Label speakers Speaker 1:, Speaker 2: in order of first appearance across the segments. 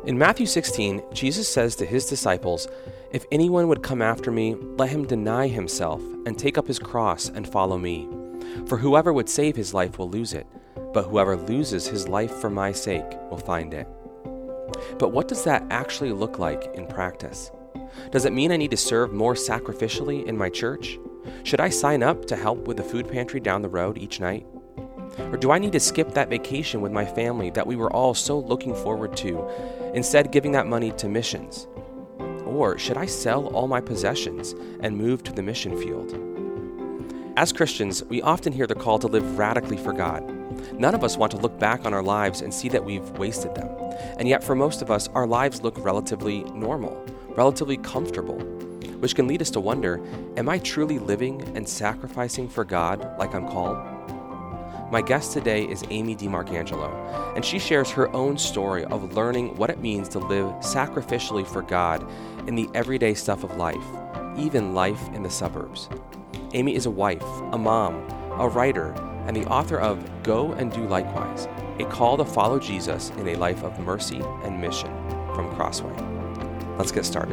Speaker 1: In Matthew 16, Jesus says to his disciples, "If anyone would come after me, let him deny himself and take up his cross and follow me. For whoever would save his life will lose it, but whoever loses his life for my sake will find it." But what does that actually look like in practice? Does it mean I need to serve more sacrificially in my church? Should I sign up to help with the food pantry down the road each night? Or do I need to skip that vacation with my family that we were all so looking forward to, instead giving that money to missions? Or should I sell all my possessions and move to the mission field? As Christians, we often hear the call to live radically for God. None of us want to look back on our lives and see that we've wasted them. And yet for most of us, our lives look relatively normal, relatively comfortable, which can lead us to wonder, am I truly living and sacrificing for God like I'm called? My guest today is Amy DiMarcangelo, and she shares her own story of learning what it means to live sacrificially for God in the everyday stuff of life, even life in the suburbs. Amy is a wife, a mom, a writer, and the author of Go and Do Likewise, a call to follow Jesus in a life of mercy and mission from Crossway. Let's get started.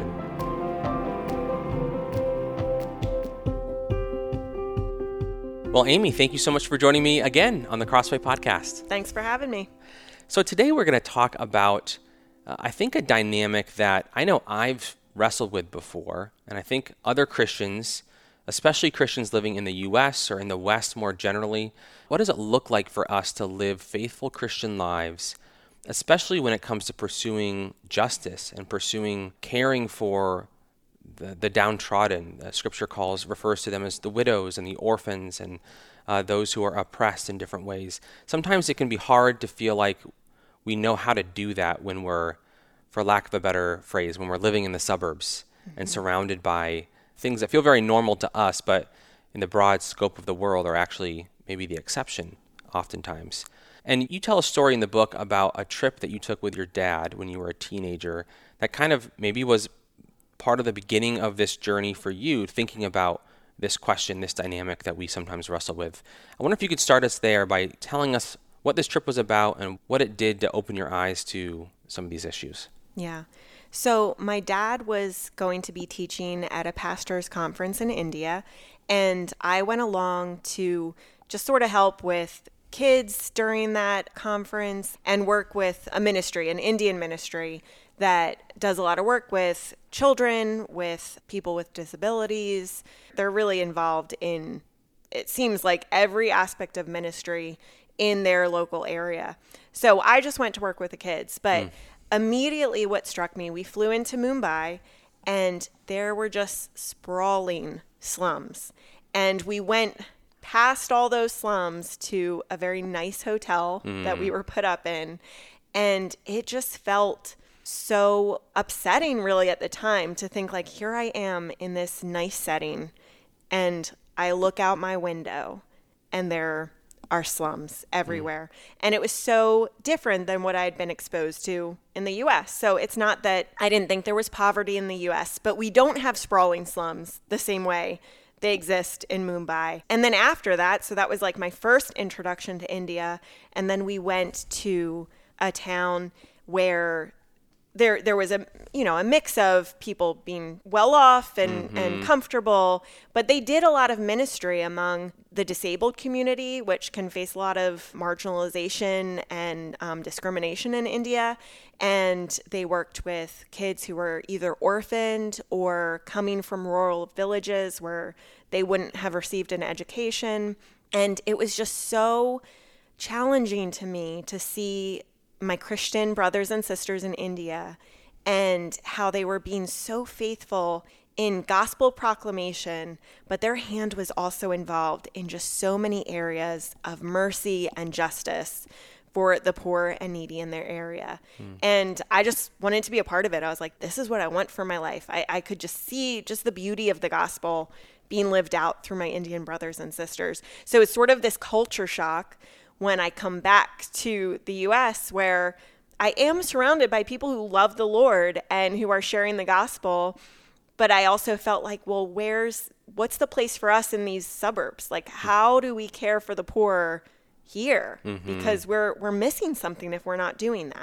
Speaker 1: Well, Amy, thank you so much for joining me again on the Crossway podcast.
Speaker 2: Thanks for having me.
Speaker 1: So today we're going to talk about, I think, a dynamic that I know I've wrestled with before, and I think other Christians, especially Christians living in the U.S. or in the West more generally, what does it look like for us to live faithful Christian lives, especially when it comes to pursuing justice and pursuing caring for the downtrodden? Scripture refers to them as the widows and the orphans and those who are oppressed in different ways. Sometimes it can be hard to feel like we know how to do that when we're, for lack of a better phrase, when we're living in the suburbs and surrounded by things that feel very normal to us, but in the broad scope of the world are actually maybe the exception oftentimes. And you tell a story in the book about a trip that you took with your dad when you were a teenager that kind of maybe was part of the beginning of this journey for you, thinking about this question, this dynamic that we sometimes wrestle with. I wonder if you could start us there by telling us what this trip was about and what it did to open your eyes to some of these issues.
Speaker 2: Yeah. So my dad was going to be teaching at a pastor's conference in India, and I went along to just sort of help with kids during that conference and work with a ministry, an Indian ministry that does a lot of work with children, with people with disabilities. They're really involved in, it seems like, every aspect of ministry in their local area. So I just went to work with the kids, but immediately what struck me, we flew into Mumbai and there were just sprawling slums. And we went past all those slums to a very nice hotel that we were put up in. And it just felt so upsetting really at the time to think like, here I am in this nice setting and I look out my window and there are slums everywhere. And it was so different than what I had been exposed to in the US. So it's not that I didn't think there was poverty in the US, but we don't have sprawling slums the same way they exist in Mumbai. And then after that, so that was like my first introduction to India. And then we went to a town where there was a mix of people being well off and comfortable, but they did a lot of ministry among the disabled community, which can face a lot of marginalization and discrimination in India. And they worked with kids who were either orphaned or coming from rural villages where they wouldn't have received an education. And it was just so challenging to me to see my Christian brothers and sisters in India and how they were being so faithful in gospel proclamation, but their hand was also involved in just so many areas of mercy and justice for the poor and needy in their area. And I just wanted to be a part of it. I was like, this is what I want for my life. I could just see just the beauty of the gospel being lived out through my Indian brothers and sisters. So it's sort of this culture shock when I come back to the U.S., where I am surrounded by people who love the Lord and who are sharing the gospel, but I also felt like, well, what's the place for us in these suburbs? Like, how do we care for the poor here? Because we're missing something if we're not doing that.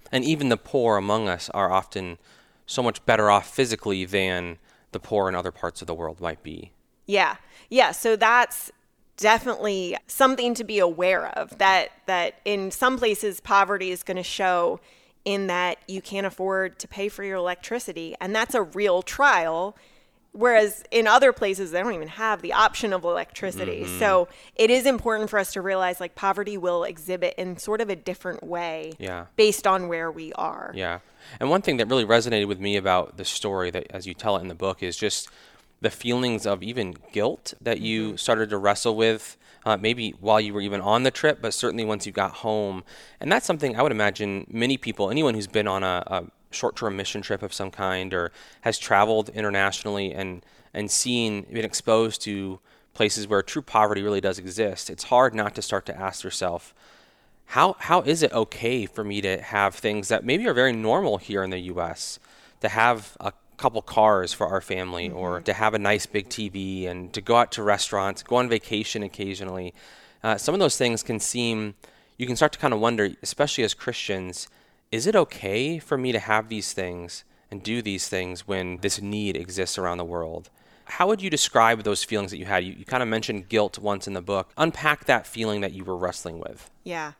Speaker 1: And even the poor among us are often so much better off physically than the poor in other parts of the world might be.
Speaker 2: Yeah. Yeah. So that's definitely something to be aware of, that in some places poverty is going to show in that you can't afford to pay for your electricity. And that's a real trial. Whereas in other places, they don't even have the option of electricity. Mm-hmm. So it is important for us to realize like poverty will exhibit in sort of a different way based on where we are.
Speaker 1: Yeah. And one thing that really resonated with me about the story, that as you tell it in the book, is just the feelings of even guilt that you started to wrestle with, maybe while you were even on the trip, but certainly once you got home. And that's something I would imagine many people, anyone who's been on a short-term mission trip of some kind or has traveled internationally and been exposed to places where true poverty really does exist, it's hard not to start to ask yourself, how is it okay for me to have things that maybe are very normal here in the U.S., to have a couple cars for our family, or to have a nice big TV, and to go out to restaurants, go on vacation occasionally. Some of those things you can start to kind of wonder, especially as Christians, is it okay for me to have these things and do these things when this need exists around the world? How would you describe those feelings that you had? You kind of mentioned guilt once in the book. Unpack that feeling that you were wrestling with.
Speaker 2: Yeah.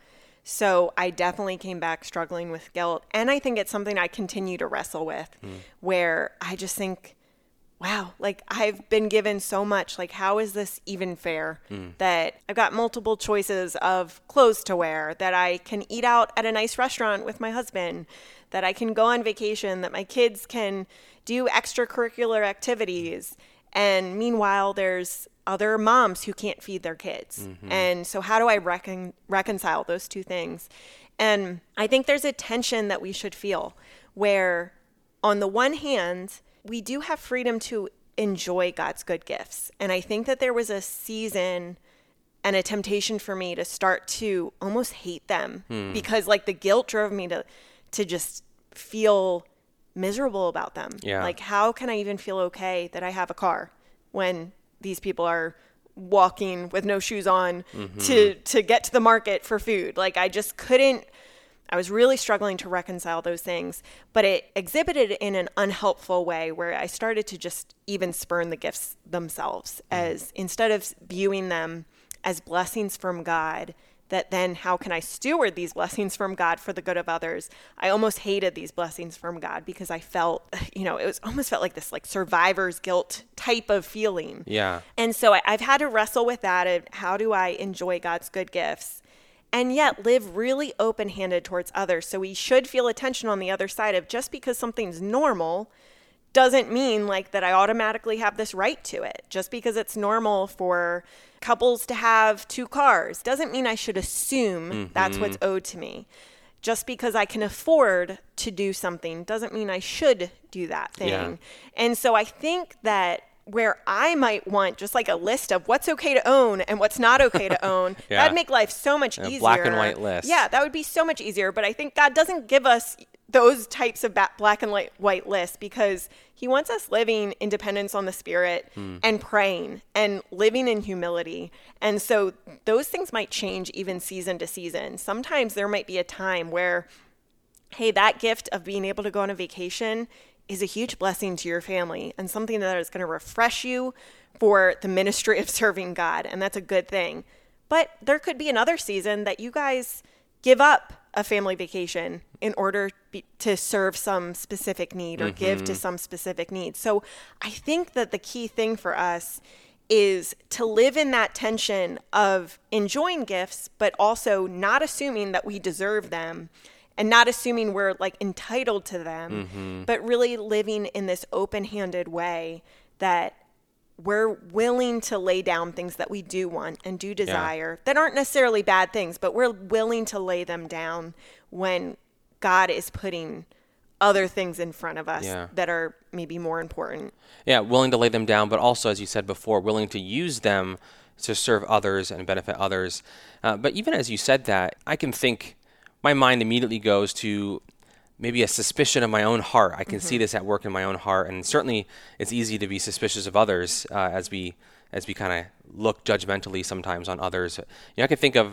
Speaker 2: So I definitely came back struggling with guilt. And I think it's something I continue to wrestle with, where I just think, wow, like I've been given so much. Like, how is this even fair? That I've got multiple choices of clothes to wear, that I can eat out at a nice restaurant with my husband, that I can go on vacation, that my kids can do extracurricular activities. And meanwhile, there's other moms who can't feed their kids. And so how do I reconcile those two things? And I think there's a tension that we should feel where, on the one hand, we do have freedom to enjoy God's good gifts. And I think that there was a season and a temptation for me to start to almost hate them because like the guilt drove me to just feel miserable about them.
Speaker 1: Yeah.
Speaker 2: Like, how can I even feel okay that I have a car when these people are walking with no shoes on to get to the market for food? Like, I just couldn't. I was really struggling to reconcile those things, but it exhibited in an unhelpful way where I started to just even spurn the gifts themselves, as instead of viewing them as blessings from God, that then how can I steward these blessings from God for the good of others? I almost hated these blessings from God because I felt, it almost felt like this like survivor's guilt type of feeling.
Speaker 1: Yeah.
Speaker 2: And so I've had to wrestle with that. And how do I enjoy God's good gifts and yet live really open-handed towards others? So we should feel a tension on the other side of, just because something's normal doesn't mean like that I automatically have this right to it. Just because it's normal for couples to have 2 cars doesn't mean I should assume that's what's owed to me. Just because I can afford to do something doesn't mean I should do that thing. Yeah. And so I think that where I might want just like a list of what's okay to own and what's not okay to own, that'd make life so much easier.
Speaker 1: Black and white list.
Speaker 2: Yeah, that would be so much easier. But I think God doesn't give us those types of black and white lists, because he wants us living in dependence on the Spirit and praying and living in humility. And so those things might change even season to season. Sometimes there might be a time where, hey, that gift of being able to go on a vacation is a huge blessing to your family and something that is going to refresh you for the ministry of serving God. And that's a good thing. But there could be another season that you guys give up a family vacation in order to serve some specific need or give to some specific need. So I think that the key thing for us is to live in that tension of enjoying gifts, but also not assuming that we deserve them and not assuming we're like entitled to them, but really living in this open-handed way that we're willing to lay down things that we do want and do desire that aren't necessarily bad things, but we're willing to lay them down when God is putting other things in front of us that are maybe more important. Yeah,
Speaker 1: willing to lay them down, but also, as you said before, willing to use them to serve others and benefit others. But even as you said that, I can think, my mind immediately goes to maybe a suspicion of my own heart. I can see this at work in my own heart, and certainly it's easy to be suspicious of others as we kind of look judgmentally sometimes on others. I can think of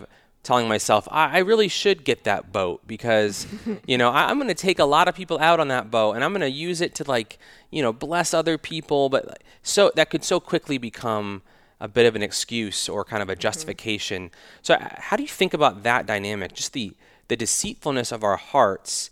Speaker 1: telling myself, I really should get that boat because, I'm going to take a lot of people out on that boat and I'm going to use it to bless other people. But so that could so quickly become a bit of an excuse or kind of a justification. So how do you think about that dynamic? Just the deceitfulness of our hearts.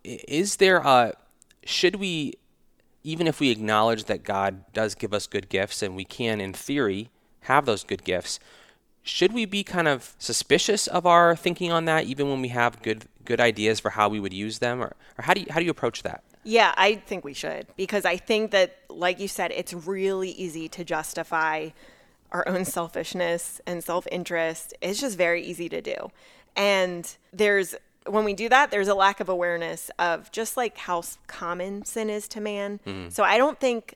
Speaker 1: Should we, even if we acknowledge that God does give us good gifts and we can, in theory, have those good gifts, should we be kind of suspicious of our thinking on that, even when we have good ideas for how we would use them? Or how do you approach that?
Speaker 2: Yeah, I think we should, because I think that, like you said, it's really easy to justify our own selfishness and self-interest. It's just very easy to do. And when we do that, there's a lack of awareness of just like how common sin is to man. So I don't think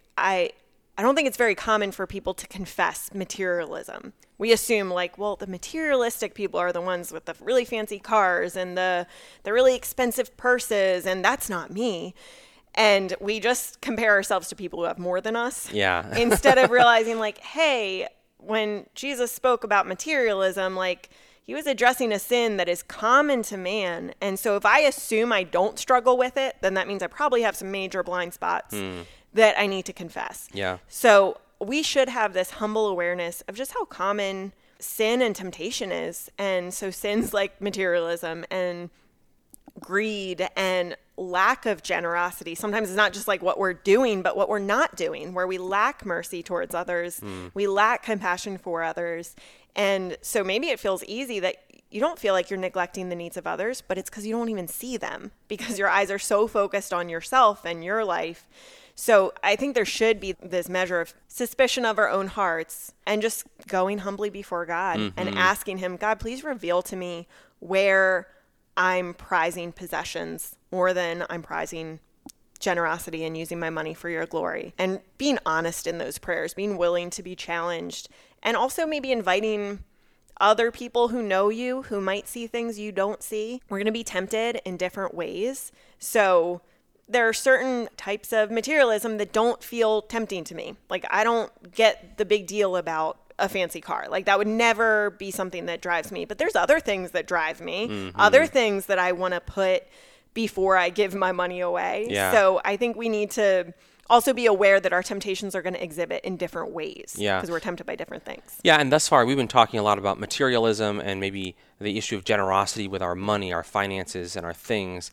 Speaker 2: it's very common for people to confess materialism. We assume the materialistic people are the ones with the really fancy cars and the really expensive purses, and that's not me. And we just compare ourselves to people who have more than us.
Speaker 1: Yeah.
Speaker 2: Instead of realizing hey, when Jesus spoke about materialism, he was addressing a sin that is common to man. And so if I assume I don't struggle with it, then that means I probably have some major blind spots that I need to confess.
Speaker 1: Yeah.
Speaker 2: So we should have this humble awareness of just how common sin and temptation is. And so sins like materialism and greed and lack of generosity. Sometimes it's not just what we're doing, but what we're not doing, where we lack mercy towards others. We lack compassion for others. And so maybe it feels easy that you don't feel like you're neglecting the needs of others, but it's because you don't even see them because your eyes are so focused on yourself and your life. So I think there should be this measure of suspicion of our own hearts and just going humbly before God and asking him, God, please reveal to me where I'm prizing possessions more than I'm prizing generosity and using my money for your glory. And being honest in those prayers, being willing to be challenged, and also maybe inviting other people who know you, who might see things you don't see. We're going to be tempted in different ways. So there are certain types of materialism that don't feel tempting to me. I don't get the big deal about a fancy car. That would never be something that drives me. But there's other things that drive me, other things that I want to put before I give my money away.
Speaker 1: Yeah.
Speaker 2: So I think we need to also be aware that our temptations are going to exhibit in different ways because we're tempted by different things.
Speaker 1: Yeah, and thus far we've been talking a lot about materialism and maybe the issue of generosity with our money, our finances, and our things.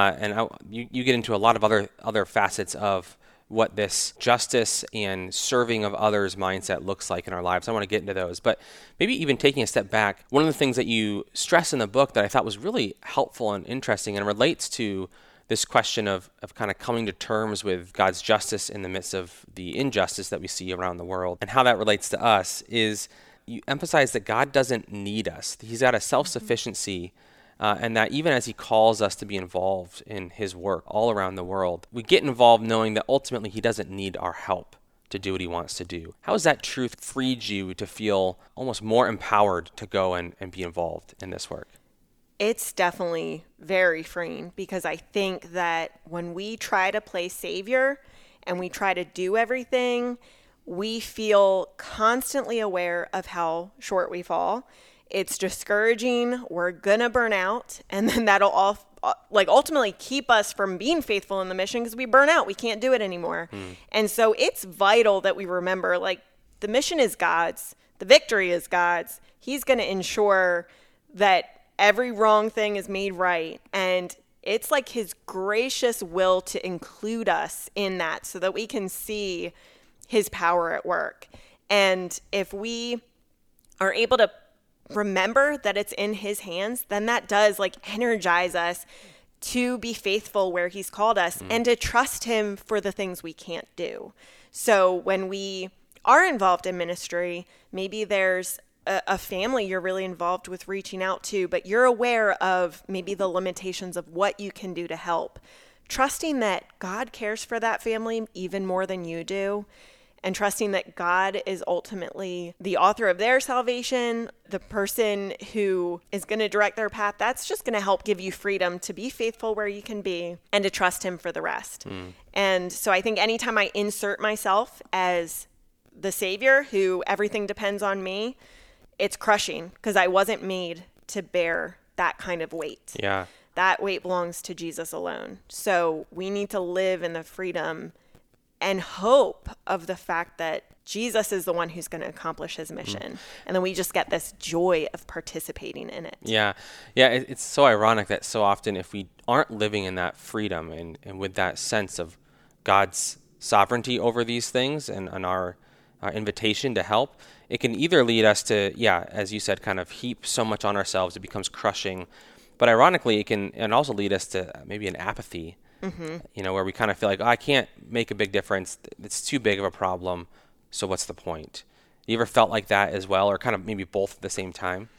Speaker 1: You get into a lot of other facets of what this justice and serving of others mindset looks like in our lives. I want to get into those. But maybe even taking a step back, one of the things that you stress in the book that I thought was really helpful and interesting and relates to this question of kind of coming to terms with God's justice in the midst of the injustice that we see around the world and how that relates to us is you emphasize that God doesn't need us. He's got a self-sufficiency and that even as he calls us to be involved in his work all around the world, we get involved knowing that ultimately he doesn't need our help to do what he wants to do. How has that truth freed you to feel almost more empowered to go and be involved in this work?
Speaker 2: It's definitely very freeing because I think that when we try to play savior and we try to do everything, we feel constantly aware of how short we fall. It's discouraging. We're going to burn out. And then that'll ultimately keep us from being faithful in the mission because we burn out. We can't do it anymore. And so it's vital that we remember, the mission is God's. The victory is God's. He's going to ensure that every wrong thing is made right. And it's his gracious will to include us in that so that we can see his power at work. And if we are able to remember that it's in his hands, then that does energize us to be faithful where he's called us and to trust him for the things we can't do. So when we are involved in ministry, maybe there's a family you're really involved with reaching out to, but you're aware of maybe the limitations of what you can do to help. Trusting that God cares for that family even more than you do, and trusting that God is ultimately the author of their salvation, the person who is going to direct their path, that's just going to help give you freedom to be faithful where you can be and to trust him for the rest. And so I think anytime I insert myself as the savior who everything depends on me, it's crushing because I wasn't made to bear that kind of weight.
Speaker 1: Yeah.
Speaker 2: That weight belongs to Jesus alone. So we need to live in the freedom and hope of the fact that Jesus is the one who's going to accomplish his mission. And then we just get this joy of participating in it.
Speaker 1: Yeah. Yeah. It's so ironic that so often if we aren't living in that freedom and with that sense of God's sovereignty over these things and our invitation to help, it can either lead us to, as you said, kind of heap so much on ourselves, it becomes crushing. But ironically, it can and also lead us to maybe an apathy, where we kind of feel like, I can't make a big difference. It's too big of a problem. So what's the point? You ever felt like that as well, or kind of maybe both at the same time?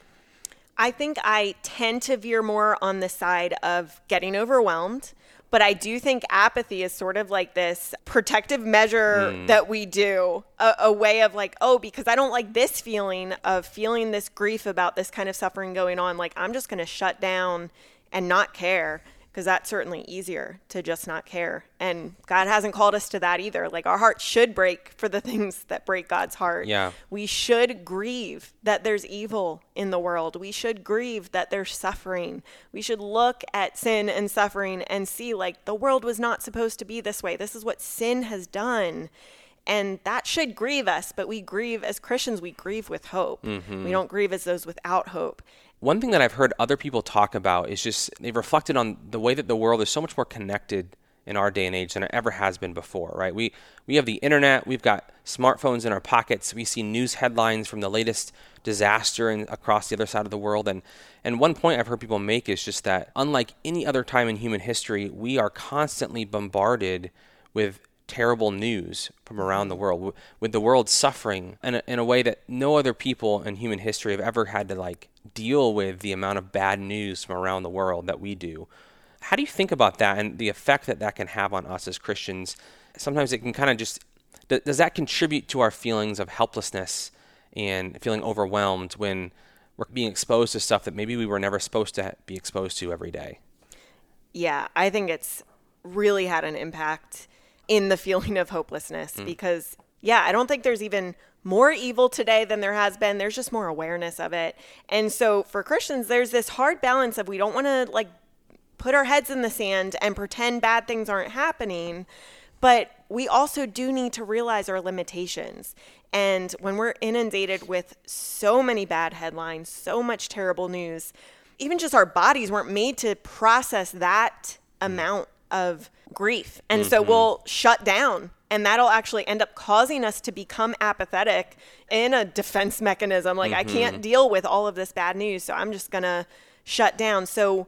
Speaker 2: I think I tend to veer more on the side of getting overwhelmed, but I do think apathy is sort of like this protective measure that we do, a way of like, because I don't like this feeling of feeling this grief about this kind of suffering going on, like I'm just going to shut down and not care. Because that's certainly easier to just not care. And God hasn't called us to that either. Like our hearts should break for the things that break God's heart.
Speaker 1: Yeah.
Speaker 2: We should grieve that there's evil in the world. We should grieve that there's suffering. We should look at sin and suffering and see like the world was not supposed to be this way. This is what sin has done. And that should grieve us. But we grieve as Christians, we grieve with hope. We don't grieve as those without hope.
Speaker 1: One thing that I've heard other people talk about is just they've reflected on the way that the world is so much more connected in our day and age than it ever has been before, right? We have the internet, we've got smartphones in our pockets, we see news headlines from the latest disaster across the other side of the world. And one point I've heard people make is just that unlike any other time in human history, we are constantly bombarded with terrible news from around the world, with the world suffering in a way that no other people in human history have ever had to deal with the amount of bad news from around the world that we do. How do you think about that and the effect that can have on us as Christians? Sometimes it can kind of just, does that contribute to our feelings of helplessness and feeling overwhelmed when we're being exposed to stuff that maybe we were never supposed to be exposed to every day?
Speaker 2: Yeah, I think it's really had an impact in the feeling of hopelessness because, I don't think there's even more evil today than there has been. There's just more awareness of it. And so for Christians, there's this hard balance of we don't want to put our heads in the sand and pretend bad things aren't happening, but we also do need to realize our limitations. And when we're inundated with so many bad headlines, so much terrible news, even just our bodies weren't made to process that amount of grief. And so we'll shut down, and that'll actually end up causing us to become apathetic in a defense mechanism. Like I can't deal with all of this bad news, so I'm just going to shut down. So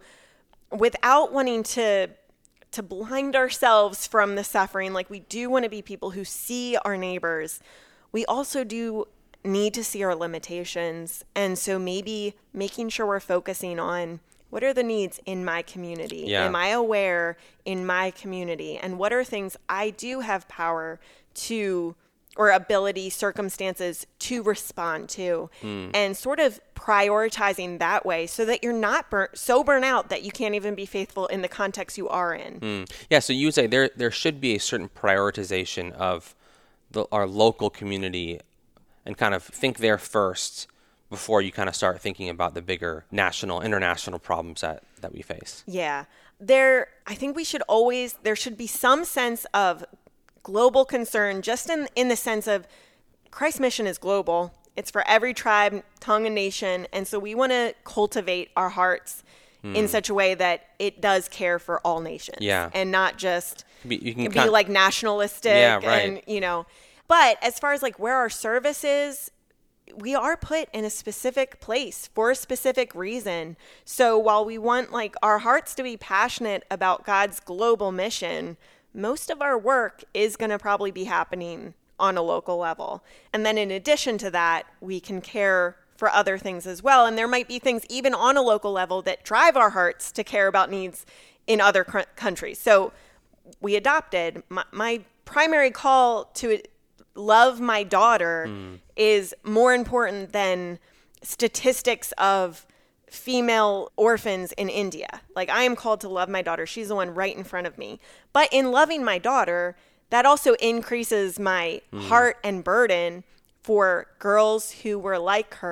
Speaker 2: without wanting to blind ourselves from the suffering, like we do want to be people who see our neighbors, we also do need to see our limitations. And so maybe making sure we're focusing on what are the needs in my community?
Speaker 1: Yeah.
Speaker 2: Am I aware in my community? And what are things I do have power to, or ability, circumstances to respond to? And sort of prioritizing that way so that you're not so burnt out that you can't even be faithful in the context you are in.
Speaker 1: Yeah, so you would say there should be a certain prioritization of our local community and kind of think there first before you kind of start thinking about the bigger national, international problems that we face.
Speaker 2: Yeah. I think there should be some sense of global concern, just in the sense of Christ's mission is global. It's for every tribe, tongue, and nation. And so we want to cultivate our hearts in such a way that it does care for all nations.
Speaker 1: Yeah.
Speaker 2: And not just
Speaker 1: You can
Speaker 2: be like nationalistic.
Speaker 1: Yeah, right.
Speaker 2: And, but as far as where our service is, we are put in a specific place for a specific reason. So while we want our hearts to be passionate about God's global mission, most of our work is going to probably be happening on a local level. And then in addition to that, we can care for other things as well. And there might be things even on a local level that drive our hearts to care about needs in other countries. So we adopted. My primary call to love my daughter is more important than statistics of female orphans in India. I am called to love my daughter. She's the one right in front of me. But in loving my daughter, that also increases my heart and burden for girls who were like her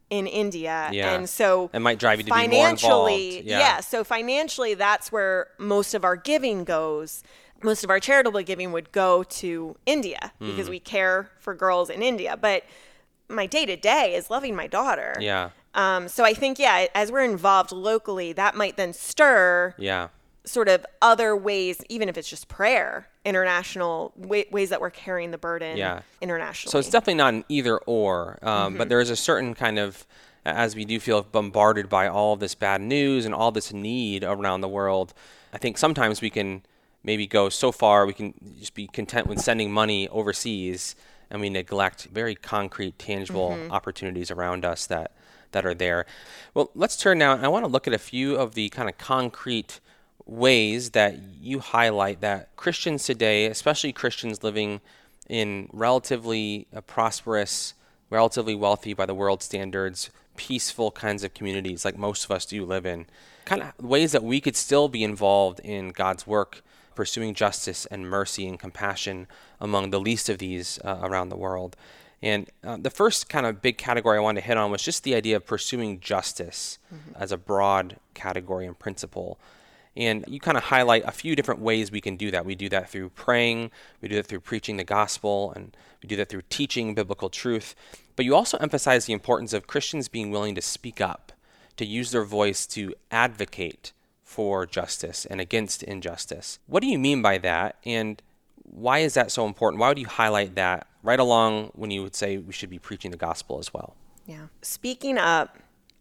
Speaker 2: in India.
Speaker 1: Yeah.
Speaker 2: And so
Speaker 1: it might drive you to be more involved.
Speaker 2: Yeah. So financially, that's where most of our giving goes. Most of our charitable giving would go to India because we care for girls in India. But my day-to-day is loving my daughter.
Speaker 1: Yeah.
Speaker 2: So I think, as we're involved locally, that might then stir sort of other ways, even if it's just prayer, international ways that we're carrying the burden internationally.
Speaker 1: So it's definitely not an either or, but there is a certain kind of, as we do feel bombarded by all of this bad news and all this need around the world, I think sometimes we can maybe go so far, we can just be content with sending money overseas, and we neglect very concrete, tangible opportunities around us that are there. Well, let's turn now. I want to look at a few of the kind of concrete ways that you highlight that Christians today, especially Christians living in relatively prosperous, relatively wealthy by the world's standards, peaceful kinds of communities like most of us do live in, kind of ways that we could still be involved in God's work, pursuing justice and mercy and compassion among the least of these around the world. And the first kind of big category I wanted to hit on was just the idea of pursuing justice as a broad category and principle. And you kind of highlight a few different ways we can do that. We do that through praying, we do that through preaching the gospel, and we do that through teaching biblical truth. But you also emphasize the importance of Christians being willing to speak up, to use their voice to advocate for justice and against injustice. What do you mean by that? And why is that so important? Why would you highlight that right along when you would say we should be preaching the gospel as well?
Speaker 2: Yeah. Speaking up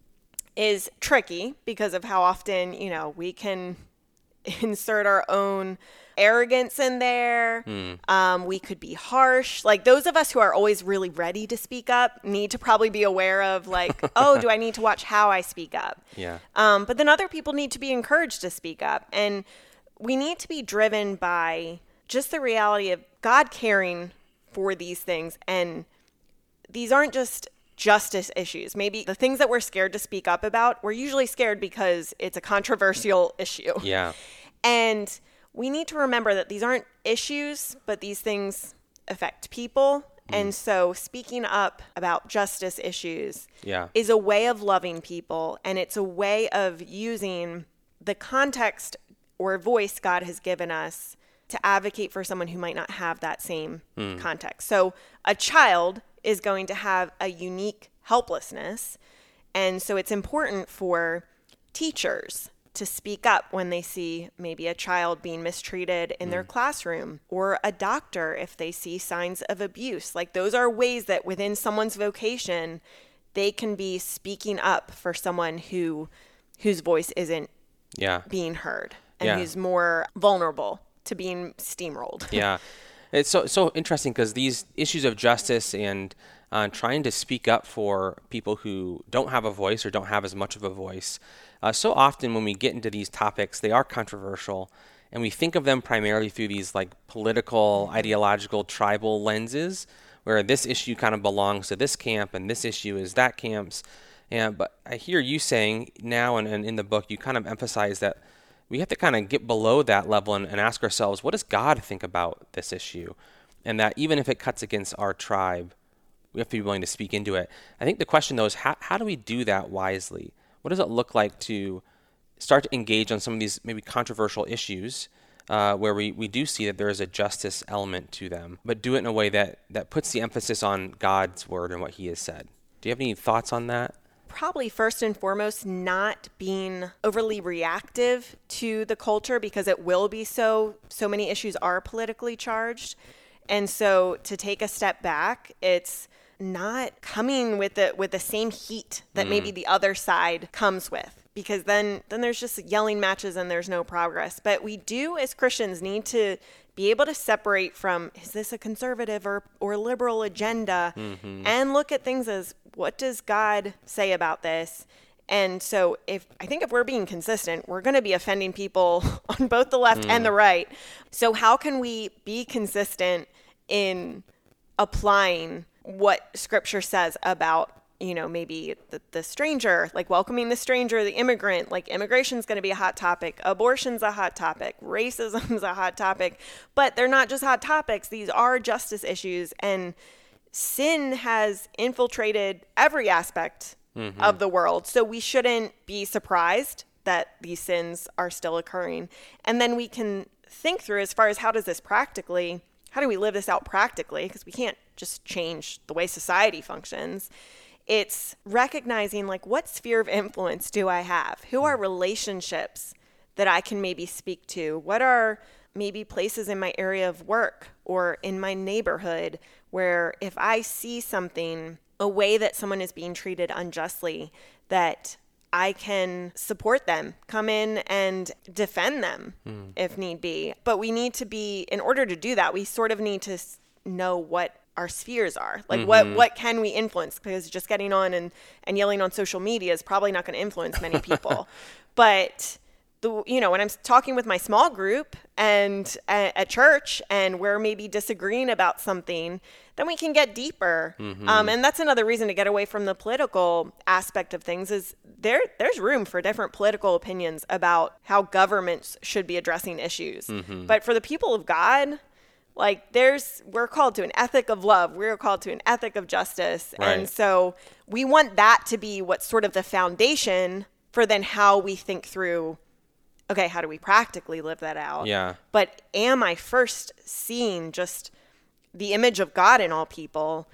Speaker 2: is tricky because of how often, we can insert our own arrogance in there. We could be harsh. Like those of us who are always really ready to speak up need to probably be aware of like, oh, do I need to watch how I speak up?
Speaker 1: Yeah.
Speaker 2: But then other people need to be encouraged to speak up. And we need to be driven by just the reality of God caring for these things. And these aren't just justice issues. Maybe the things that we're scared to speak up about, we're usually scared because it's a controversial issue.
Speaker 1: Yeah.
Speaker 2: And we need to remember that these aren't issues, but these things affect people. And so speaking up about justice issues is a way of loving people, and it's a way of using the context or voice God has given us to advocate for someone who might not have that same context. So a child is going to have a unique helplessness, and so it's important for teachers to speak up when they see maybe a child being mistreated in their classroom, or a doctor if they see signs of abuse. Like those are ways that within someone's vocation, they can be speaking up for someone whose voice isn't being heard and who's more vulnerable to being steamrolled.
Speaker 1: Yeah. It's so interesting because these issues of justice and trying to speak up for people who don't have a voice or don't have as much of a voice, so often when we get into these topics, they are controversial, and we think of them primarily through these like political, ideological, tribal lenses, where this issue kind of belongs to this camp and this issue is that camp's. But I hear you saying now and in the book, you kind of emphasize that we have to kind of get below that level and ask ourselves, what does God think about this issue? And that even if it cuts against our tribe, we have to be willing to speak into it. I think the question, though, is how do we do that wisely? What does it look like to start to engage on some of these maybe controversial issues where we do see that there is a justice element to them, but do it in a way that puts the emphasis on God's word and what he has said? Do you have any thoughts on that?
Speaker 2: Probably first and foremost, not being overly reactive to the culture, because it will be so many issues are politically charged. And so to take a step back, it's not coming with the same heat that maybe the other side comes with, because then there's just yelling matches and there's no progress. But we do as Christians need to be able to separate from, is this a conservative or liberal agenda, and look at things as, what does God say about this? And so if we're being consistent, we're going to be offending people on both the left and the right. So how can we be consistent in applying what Scripture says about, maybe the stranger, like welcoming the stranger, the immigrant, like immigration's going to be a hot topic, abortion's a hot topic, racism's a hot topic, but they're not just hot topics. These are justice issues, and sin has infiltrated every aspect of the world. So we shouldn't be surprised that these sins are still occurring. And then we can think through as far as how do we live this out practically? Because we can't just change the way society functions. It's recognizing, like, what sphere of influence do I have? Who are relationships that I can maybe speak to? What are maybe places in my area of work or in my neighborhood where if I see something, a way that someone is being treated unjustly, that I can support them, come in and defend them if need be. But we need to be, in order to do that, we sort of need to know what our spheres are. Like what can we influence? Because just getting on and yelling on social media is probably not going to influence many people. But when I'm talking with my small group and at church and we're maybe disagreeing about something, then we can get deeper. And that's another reason to get away from the political aspect of things is there's room for different political opinions about how governments should be addressing issues. But for the people of God, like we're called to an ethic of love. We're called to an ethic of justice.
Speaker 1: Right.
Speaker 2: And so we want that to be what's sort of the foundation for then how we think through, okay, how do we practically live that out?
Speaker 1: Yeah.
Speaker 2: But am I first seeing just the image of God in all people,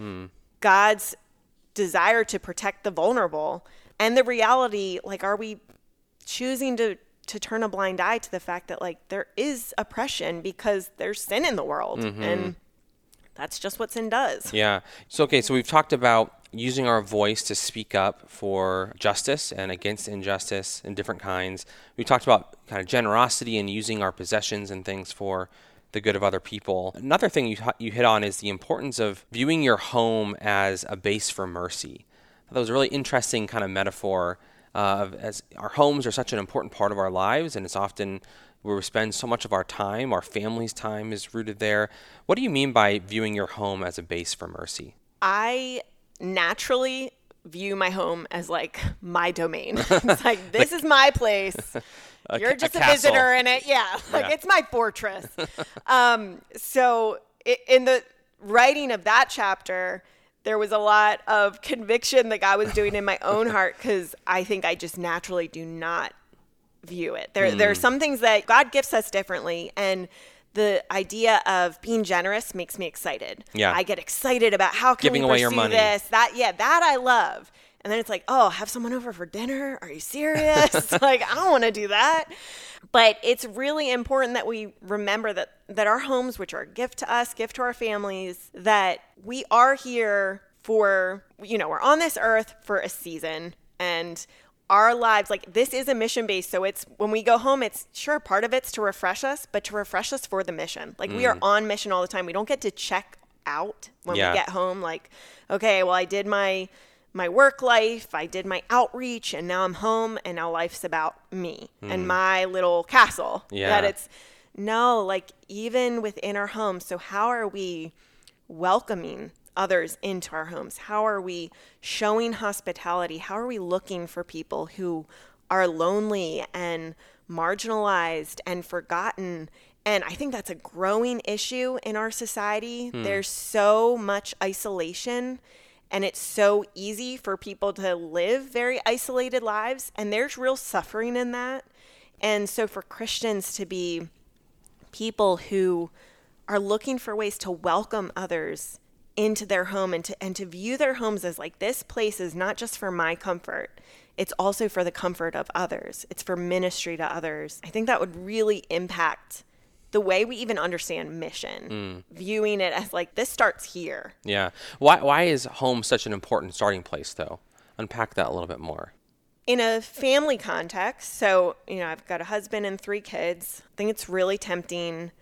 Speaker 2: God's desire to protect the vulnerable, and the reality, like, are we choosing to turn a blind eye to the fact that, like, there is oppression because there's sin in the world, and that's just what sin does.
Speaker 1: Yeah. So we've talked about using our voice to speak up for justice and against injustice in different kinds. We talked about kind of generosity and using our possessions and things for the good of other people. Another thing you hit on is the importance of viewing your home as a base for mercy. That was a really interesting kind of metaphor as our homes are such an important part of our lives, and it's often where we spend so much of our time. Our family's time is rooted there. What do you mean by viewing your home as a base for mercy?
Speaker 2: I naturally view my home as like my domain. It's like, this is my place. You're just a visitor in it. Yeah. It's my fortress. So in the writing of that chapter, there was a lot of conviction that God was doing in my own heart, because I think I just naturally do not view it. There are some things that God gifts us differently, and the idea of being generous makes me excited. Yeah. I get excited about how can
Speaker 1: giving
Speaker 2: we
Speaker 1: away
Speaker 2: pursue
Speaker 1: your money.
Speaker 2: This, that I love. And then it's like, oh, have someone over for dinner? Are you serious? Like, I don't want to do that. But it's really important that we remember that our homes, which are a gift to us, gift to our families, that we are here for, we're on this earth for a season, and our lives, like, this is a mission base. So it's, when we go home, it's sure part of it's to refresh us, but to refresh us for the mission. Like, we are on mission all the time. We don't get to check out when we get home. Like, okay, well, I did my work life, I did my outreach, and now I'm home, and now life's about me and my little castle.
Speaker 1: Yeah.
Speaker 2: That it's, no, like, even within our homes. So how are we welcoming others into our homes? How are we showing hospitality? How are we looking for people who are lonely and marginalized and forgotten? And I think that's a growing issue in our society. There's so much isolation, and it's so easy for people to live very isolated lives, and there's real suffering in that. And so for Christians to be people who are looking for ways to welcome others into their home, and to view their homes as like, this place is not just for my comfort, it's also for the comfort of others. It's for ministry to others. I think that would really impact the way we even understand mission, viewing it as like, this starts here.
Speaker 1: Yeah. Why is home such an important starting place, though? Unpack that a little bit more.
Speaker 2: In a family context, so, I've got a husband and 3 kids. I think it's really tempting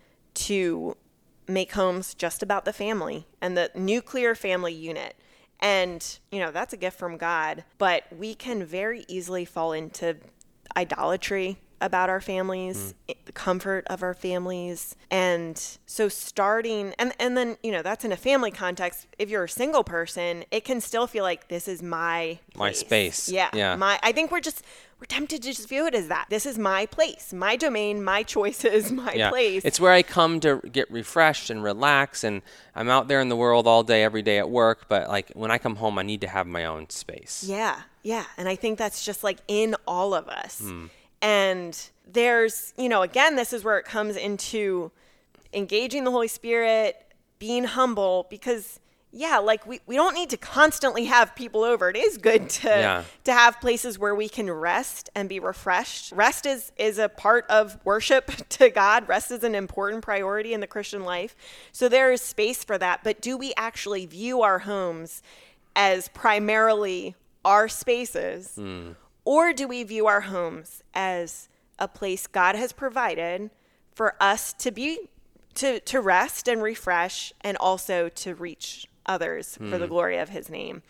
Speaker 2: to make homes just about the family and the nuclear family unit. And, that's a gift from God, but we can very easily fall into idolatry about our families, the comfort of our families. And so starting, and then, that's in a family context. If you're a single person, it can still feel like, this is my place.
Speaker 1: Space.
Speaker 2: Yeah. I think we're tempted to just view it as that. This is my place, my domain, my choices, my place.
Speaker 1: It's where I come to get refreshed and relax, and I'm out there in the world all day, every day at work, but like when I come home, I need to have my own space.
Speaker 2: Yeah. And I think that's just like in all of us. And there's, again, this is where it comes into engaging the Holy Spirit, being humble, because like we don't need to constantly have people over. It is good to have places where we can rest and be refreshed. Rest is a part of worship to God. Rest is an important priority in the Christian life. So there is space for that. But do we actually view our homes as primarily our spaces? Or do we view our homes as a place God has provided for us to be, to rest and refresh, and also to reach others for the glory of his name?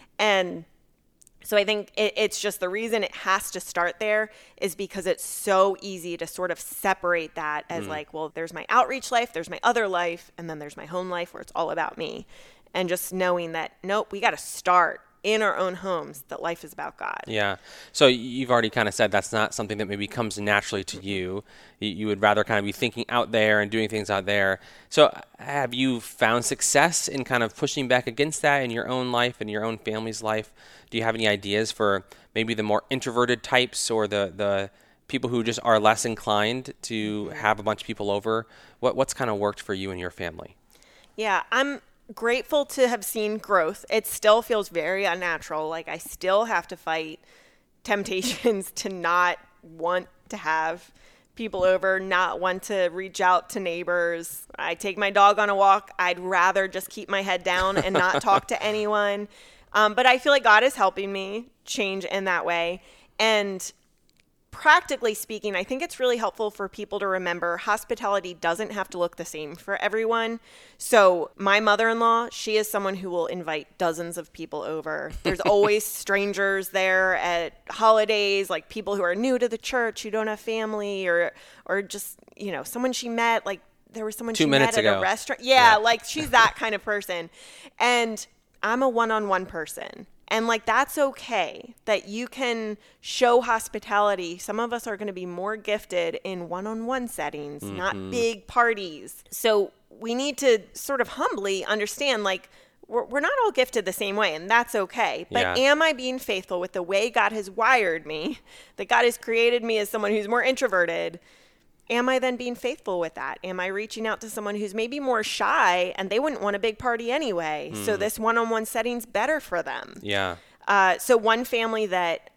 Speaker 2: And so I think it's just the reason it has to start there is because it's so easy to sort of separate that as like, well, there's my outreach life, there's my other life, and then there's my home life where it's all about me. And just knowing that, nope, we got to start in our own homes, that life is about God.
Speaker 1: Yeah. So you've already kind of said that's not something that maybe comes naturally to you. You would rather kind of be thinking out there and doing things out there. So have you found success in kind of pushing back against that in your own life and your own family's life? Do you have any ideas for maybe the more introverted types or the people who just are less inclined to have a bunch of people over? What's kind of worked for you and your family?
Speaker 2: Yeah, I'm grateful to have seen growth. It still feels very unnatural. Like I still have to fight temptations to not want to have people over, not want to reach out to neighbors. I take my dog on a walk. I'd rather just keep my head down and not talk to anyone. But I feel like God is helping me change in that way. And practically speaking, I think it's really helpful for people to remember hospitality doesn't have to look the same for everyone. So my mother-in-law, she is someone who will invite dozens of people over. There's always strangers there at holidays, like people who are new to the church, who don't have family, or just, someone she met, like there was someone she met at a restaurant. Yeah, like she's that kind of person. And I'm a one-on-one person. And like, that's okay that you can show hospitality. Some of us are going to be more gifted in one-on-one settings, not big parties. So we need to sort of humbly understand, like, we're not all gifted the same way, and that's okay. But am I being faithful with the way God has wired me, that God has created me as someone who's more introverted? Am I then being faithful with that? Am I reaching out to someone who's maybe more shy and they wouldn't want a big party anyway? So this one-on-one setting's better for them.
Speaker 1: Yeah.
Speaker 2: So one family that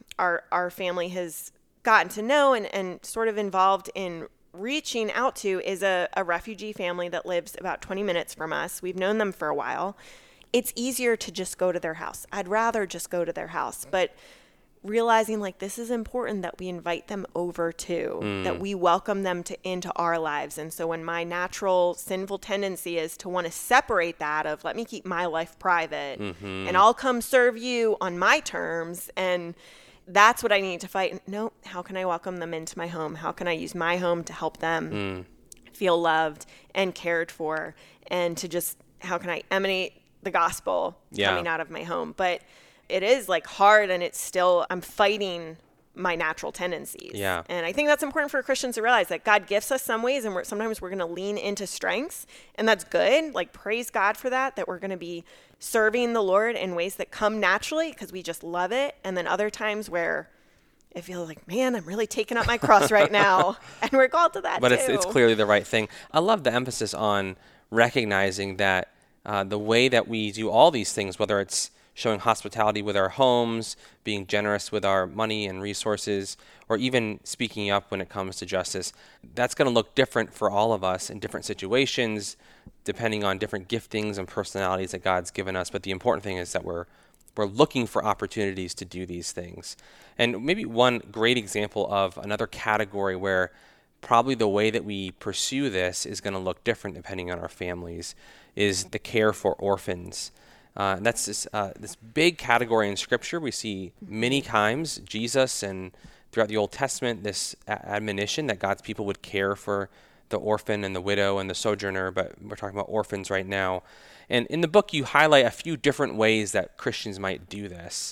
Speaker 2: our family has gotten to know and sort of involved in reaching out to is a refugee family that lives about 20 minutes from us. We've known them for a while. It's easier to just go to their house. I'd rather just go to their house. But realizing like this is important that we invite them over too, that we welcome them into our lives. And so when my natural sinful tendency is to want to separate that of let me keep my life private and I'll come serve you on my terms, and that's what I need to fight. No, how can I welcome them into my home? How can I use my home to help them feel loved and cared for, and to just how can I emanate the gospel coming out of my home? But it is like hard, and it's still, I'm fighting my natural tendencies.
Speaker 1: Yeah.
Speaker 2: And I think that's important for Christians to realize that God gifts us some ways, and sometimes we're going to lean into strengths, and that's good. Like, praise God for that we're going to be serving the Lord in ways that come naturally because we just love it. And then other times where it feels like, man, I'm really taking up my cross right now. And we're called to that
Speaker 1: but
Speaker 2: too.
Speaker 1: But it's clearly the right thing. I love the emphasis on recognizing that the way that we do all these things, whether it's showing hospitality with our homes, being generous with our money and resources, or even speaking up when it comes to justice, that's going to look different for all of us in different situations, depending on different giftings and personalities that God's given us. But the important thing is that we're looking for opportunities to do these things. And maybe one great example of another category where probably the way that we pursue this is going to look different depending on our families is the care for orphans. And that's this big category in Scripture. We see many times Jesus and throughout the Old Testament this admonition that God's people would care for the orphan and the widow and the sojourner, but we're talking about orphans right now. And in the book, you highlight a few different ways that Christians might do this.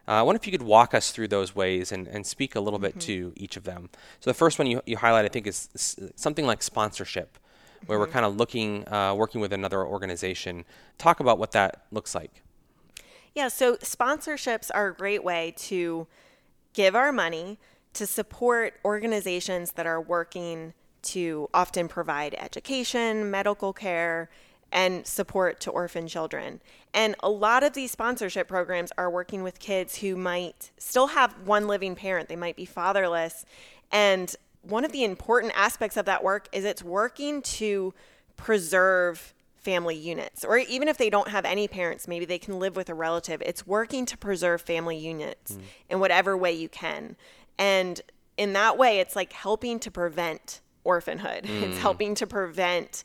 Speaker 1: I wonder if you could walk us through those ways and speak a little bit to each of them. So the first one you highlight, I think, is something like sponsorship, where we're kind of working with another organization. Talk about what that looks like.
Speaker 2: Yeah, so sponsorships are a great way to give our money to support organizations that are working to often provide education, medical care, and support to orphan children. And a lot of these sponsorship programs are working with kids who might still have one living parent. They might be fatherless. And one of the important aspects of that work is it's working to preserve family units. Or even if they don't have any parents, maybe they can live with a relative. It's working to preserve family units in whatever way you can. And in that way, it's like helping to prevent orphanhood. It's helping to prevent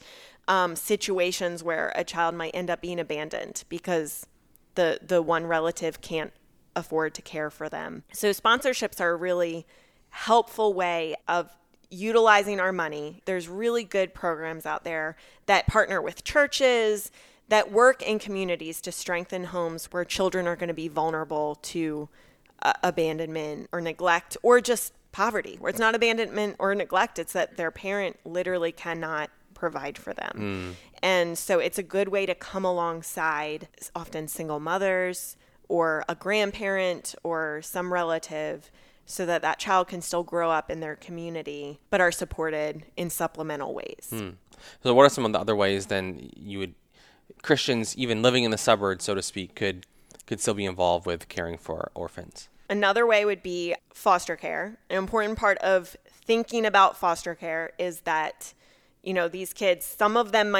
Speaker 2: situations where a child might end up being abandoned because the one relative can't afford to care for them. So sponsorships are a really helpful way of utilizing our money. There's really good programs out there that partner with churches, that work in communities to strengthen homes where children are going to be vulnerable to abandonment or neglect, or just poverty, where it's not abandonment or neglect, it's that their parent literally cannot provide for them. And so it's a good way to come alongside often single mothers or a grandparent or some relative so that that child can still grow up in their community but are supported in supplemental ways.
Speaker 1: So what are some of the other ways then Christians, even living in the suburbs, so to speak, could still be involved with caring for orphans?
Speaker 2: Another way would be foster care. An important part of thinking about foster care is that these kids, some of them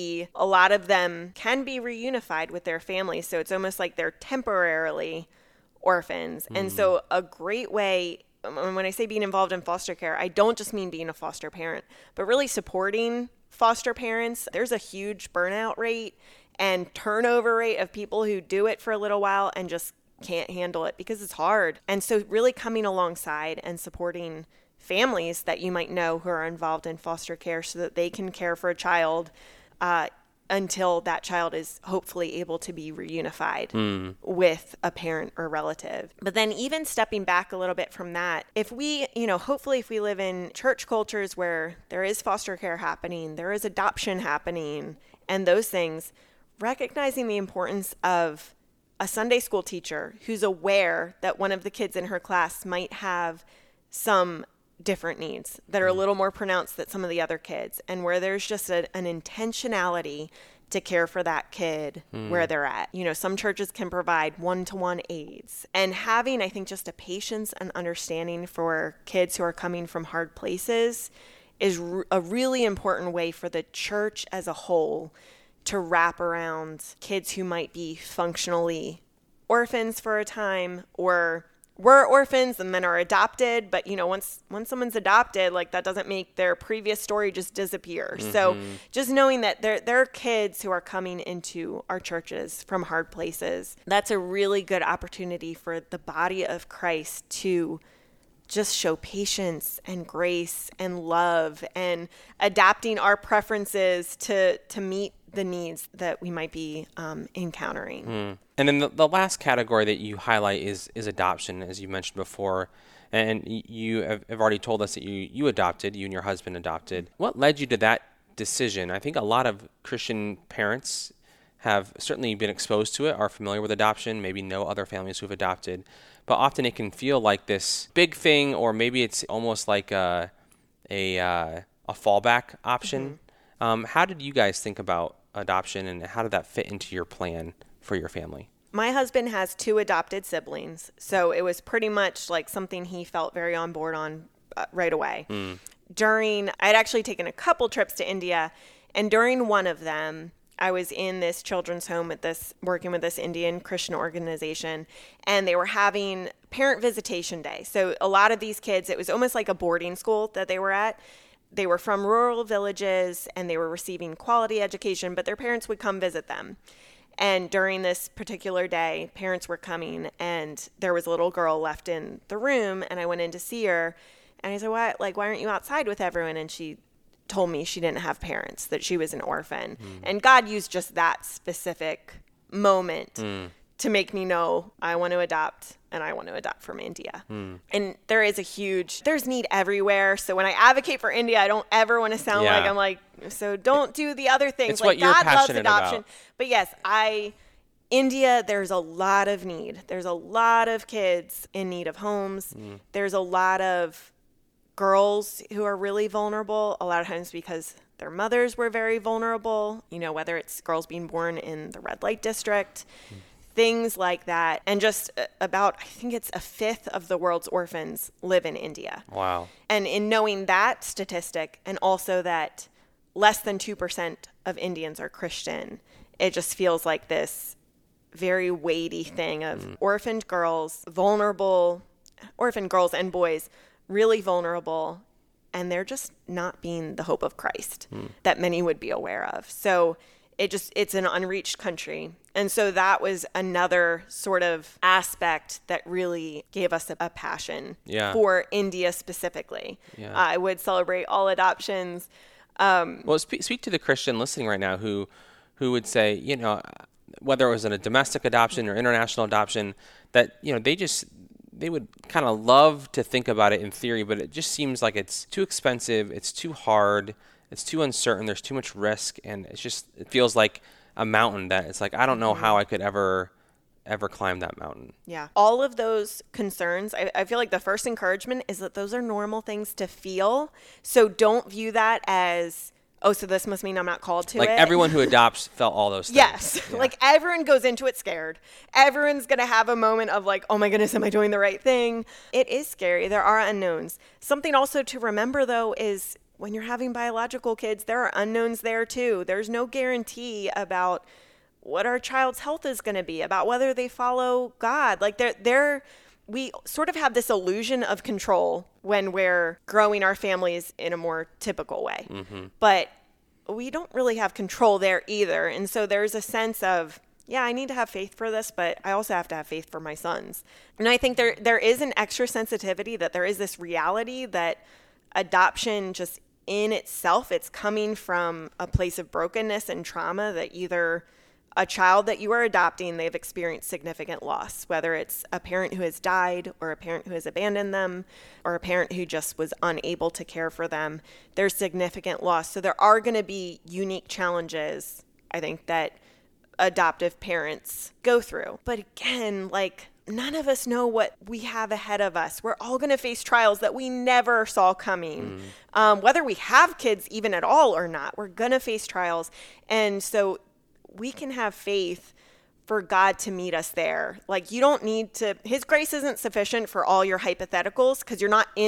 Speaker 2: a lot of them can be reunified with their families. So it's almost like they're temporarily orphans. And so a great way, when I say being involved in foster care, I don't just mean being a foster parent, but really supporting foster parents. There's a huge burnout rate and turnover rate of people who do it for a little while and just can't handle it because it's hard. And so really coming alongside and supporting families that you might know who are involved in foster care so that they can care for a child until that child is hopefully able to be reunified with a parent or relative. But then even stepping back a little bit from that, if we, hopefully if we live in church cultures where there is foster care happening, there is adoption happening, and those things, recognizing the importance of a Sunday school teacher who's aware that one of the kids in her class might have some different needs that are a little more pronounced than some of the other kids, and where there's just an intentionality to care for that kid where they're at. Some churches can provide one-to-one aids, and having, I think, just a patience and understanding for kids who are coming from hard places is a really important way for the church as a whole to wrap around kids who might be functionally orphans for a time or were orphans and then are adopted. But, once someone's adopted, that doesn't make their previous story just disappear. So just knowing that there are kids who are coming into our churches from hard places, that's a really good opportunity for the body of Christ to just show patience and grace and love and adapting our preferences to meet the needs that we might be encountering.
Speaker 1: And then the last category that you highlight is adoption, as you mentioned before. And you have already told us that you adopted, you and your husband adopted. What led you to that decision? I think a lot of Christian parents have certainly been exposed to it, are familiar with adoption, maybe know other families who have adopted. But often it can feel like this big thing, or maybe it's almost like a fallback option. How did you guys think about adoption, and how did that fit into your plan for your family?
Speaker 2: My husband has 2 adopted siblings, so it was pretty much like something he felt very on board on right away. I'd actually taken a couple trips to India, and during one of them, I was in this children's home working with this Indian Christian organization, and they were having parent visitation day. So a lot of these kids, it was almost like a boarding school that they were at. They were from rural villages, and they were receiving quality education, but their parents would come visit them. And during this particular day, parents were coming, and there was a little girl left in the room, and I went in to see her, and I said, why aren't you outside with everyone? And she told me she didn't have parents, that she was an orphan. And God used just that specific moment to make me know I want to adopt, and I want to adopt from India. And there is there's need everywhere. So when I advocate for India, I don't ever want to sound like I'm like, so don't do the other things.
Speaker 1: It's
Speaker 2: like
Speaker 1: what you're
Speaker 2: God loves
Speaker 1: passionate
Speaker 2: adoption.
Speaker 1: about.
Speaker 2: But yes, India, there's a lot of need. There's a lot of kids in need of homes. There's a lot of girls who are really vulnerable, a lot of times because their mothers were very vulnerable, whether it's girls being born in the red light district, things like that. And just about, I think it's a fifth of the world's orphans live in India.
Speaker 1: Wow.
Speaker 2: And in knowing that statistic, and also that less than 2% of Indians are Christian, it just feels like this very weighty thing of orphaned girls, vulnerable, orphaned girls and boys, really vulnerable, and they're just not being the hope of Christ that many would be aware of. So it's an unreached country. And so that was another sort of aspect that really gave us a passion for India specifically. Yeah. I would celebrate all adoptions.
Speaker 1: Well, speak to the Christian listening right now who would say, whether it was in a domestic adoption or international adoption, that, they would kind of love to think about it in theory, but it just seems like it's too expensive, it's too hard, it's too uncertain, there's too much risk, and it feels like a mountain that it's like, I don't know how I could ever climb that mountain.
Speaker 2: Yeah. All of those concerns, I feel like the first encouragement is that those are normal things to feel. So don't view that as, oh, so this must mean I'm not called to it.
Speaker 1: Like everyone who adopts felt all those things.
Speaker 2: Yes.
Speaker 1: Yeah.
Speaker 2: Like everyone goes into it scared. Everyone's going to have a moment of like, oh my goodness, am I doing the right thing? It is scary. There are unknowns. Something also to remember though is when you're having biological kids, there are unknowns there too. There's no guarantee about what our child's health is going to be, about whether they follow God. Like we sort of have this illusion of control when we're growing our families in a more typical way. But we don't really have control there either. And so there's a sense of, yeah, I need to have faith for this, but I also have to have faith for my sons. And I think there is an extra sensitivity, that there is this reality that adoption just in itself, it's coming from a place of brokenness and trauma, that either a child that you are adopting, they've experienced significant loss, whether it's a parent who has died or a parent who has abandoned them or a parent who just was unable to care for them. There's significant loss. So there are going to be unique challenges, I think, that adoptive parents go through. But again, like, none of us know what we have ahead of us. We're all going to face trials that we never saw coming. Whether we have kids even at all or not, we're going to face trials. And so we can have faith for God to meet us there. Like, you don't need to, His grace isn't sufficient for all your hypotheticals because you're not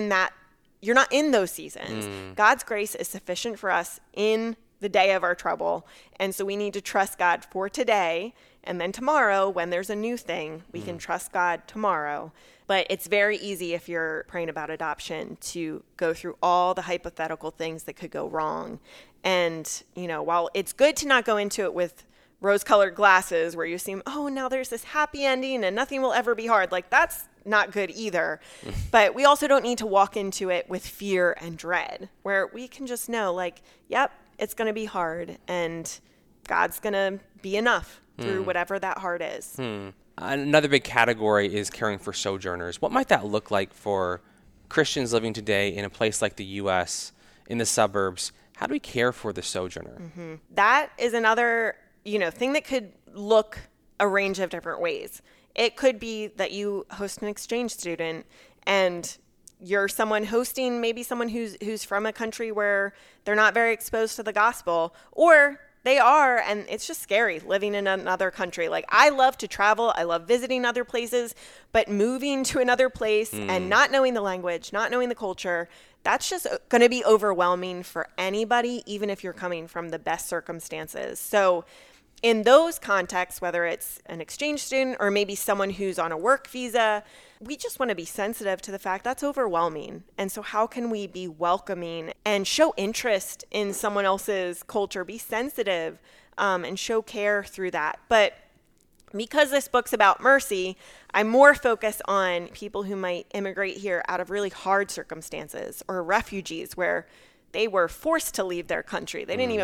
Speaker 2: in those seasons. God's grace is sufficient for us in the day of our trouble. And so we need to trust God for today. And then tomorrow, when there's a new thing, we can trust God tomorrow. But it's very easy if you're praying about adoption to go through all the hypothetical things that could go wrong. And, while it's good to not go into it with rose-colored glasses where you assume, oh, now there's this happy ending and nothing will ever be hard. Like, that's not good either. But we also don't need to walk into it with fear and dread, where we can just know, like, yep, it's going to be hard and God's going to be enough through whatever that hard is.
Speaker 1: Another big category is caring for sojourners. What might that look like for Christians living today in a place like the U.S., in the suburbs? How do we care for the sojourner?
Speaker 2: That is another thing that could look a range of different ways. It could be that you host an exchange student and you're someone hosting maybe someone who's from a country where they're not very exposed to the gospel, or they are, and it's just scary living in another country. Like, I love to travel. I love visiting other places, but moving to another place and not knowing the language, not knowing the culture, that's just going to be overwhelming for anybody, even if you're coming from the best circumstances. So in those contexts, whether it's an exchange student or maybe someone who's on a work visa, we just want to be sensitive to the fact that's overwhelming. And so how can we be welcoming and show interest in someone else's culture, be sensitive and show care through that? But because this book's about mercy, I'm more focused on people who might immigrate here out of really hard circumstances, or refugees where they were forced to leave their country. They didn't even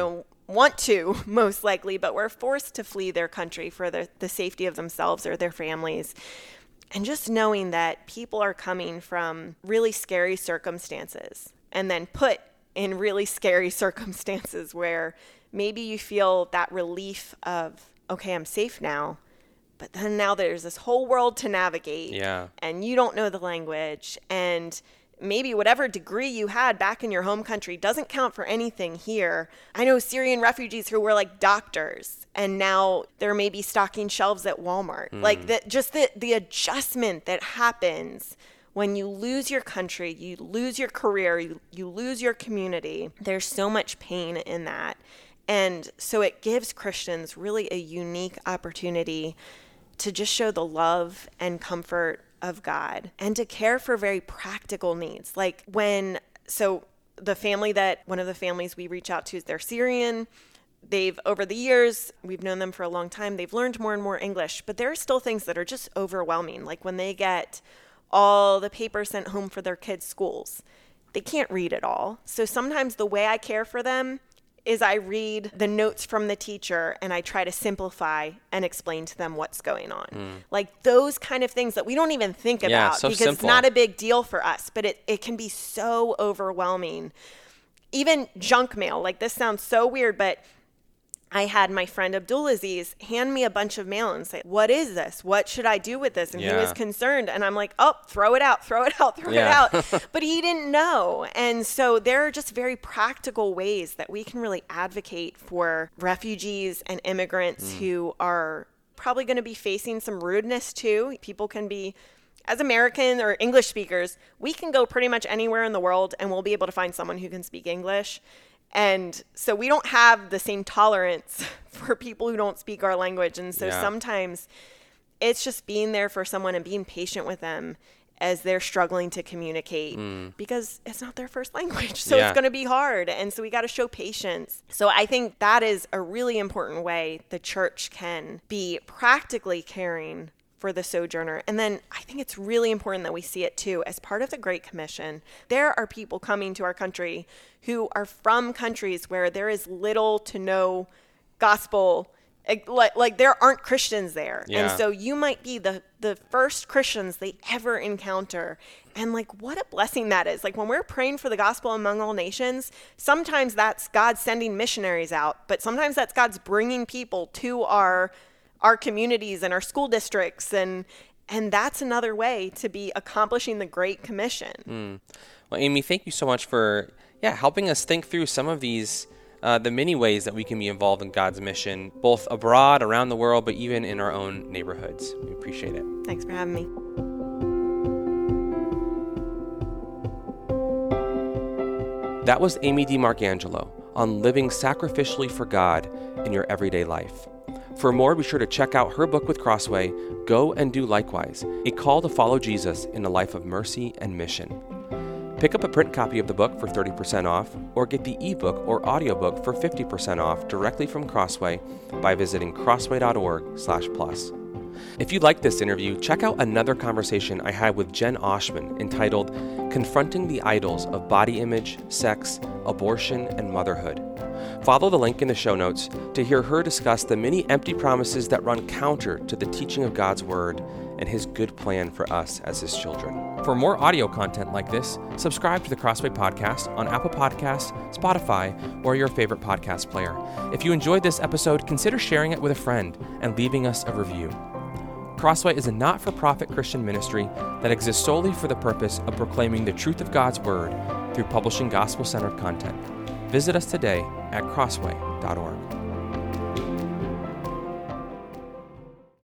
Speaker 2: want to, most likely, but were forced to flee their country for the safety of themselves or their families. And just knowing that people are coming from really scary circumstances and then put in really scary circumstances where maybe you feel that relief of, okay, I'm safe now. But then now there's this whole world to navigate.
Speaker 1: Yeah.
Speaker 2: And you don't know the language. And maybe whatever degree you had back in your home country doesn't count for anything here. I know Syrian refugees who were like doctors, and now they're maybe stocking shelves at Walmart. Like the adjustment that happens when you lose your country, you lose your career, you lose your community. There's so much pain in that. And so it gives Christians really a unique opportunity to just show the love and comfort of God and to care for very practical needs. Like one of the families we reach out to, they're Syrian. Over the years, we've known them for a long time. They've learned more and more English, but there are still things that are just overwhelming. Like when they get all the papers sent home for their kids' schools, they can't read it all. So sometimes the way I care for them is I read the notes from the teacher and I try to simplify and explain to them what's going on. Like those kind of things that we don't even think about
Speaker 1: so
Speaker 2: because
Speaker 1: simple.
Speaker 2: It's not a big deal for us, but it can be so overwhelming. Even junk mail, like this sounds so weird, but I had my friend Abdulaziz hand me a bunch of mail and say, what is this? What should I do with this? And he was concerned. And I'm like, oh, throw it out. But he didn't know. And so there are just very practical ways that we can really advocate for refugees and immigrants who are probably going to be facing some rudeness too. People can be, as American or English speakers, we can go pretty much anywhere in the world and we'll be able to find someone who can speak English. And so we don't have the same tolerance for people who don't speak our language. And so sometimes it's just being there for someone and being patient with them as they're struggling to communicate because it's not their first language. So it's going to be hard. And so we got to show patience. So I think that is a really important way the church can be practically caring for the sojourner. And then I think it's really important that we see it too as part of the Great Commission. There are people coming to our country who are from countries where there is little to no gospel, like there aren't Christians there. And so you might be the first Christians they ever encounter. And like what a blessing that is. Like when we're praying for the gospel among all nations, sometimes that's God sending missionaries out, but sometimes that's God's bringing people to our communities and our school districts, and that's another way to be accomplishing the Great Commission.
Speaker 1: Well, Amy, thank you so much for helping us think through some of these the many ways that we can be involved in God's mission, both abroad, around the world, but even in our own neighborhoods. We appreciate it.
Speaker 2: Thanks for having me.
Speaker 1: That was Amy DiMarcangelo on living sacrificially for God in your everyday life. For more, be sure to check out her book with Crossway, Go and Do Likewise, a call to follow Jesus in a life of mercy and mission. Pick up a print copy of the book for 30% off, or get the ebook or audiobook for 50% off directly from Crossway by visiting crossway.org/plus. If you liked this interview, check out another conversation I had with Jen Oshman entitled Confronting the Idols of Body Image, Sex, Abortion, and Motherhood. Follow the link in the show notes to hear her discuss the many empty promises that run counter to the teaching of God's Word and His good plan for us as His children. For more audio content like this, subscribe to the Crossway Podcast on Apple Podcasts, Spotify, or your favorite podcast player. If you enjoyed this episode, consider sharing it with a friend and leaving us a review. Crossway is a not-for-profit Christian ministry that exists solely for the purpose of proclaiming the truth of God's Word through publishing gospel-centered content. Visit us today at crossway.org.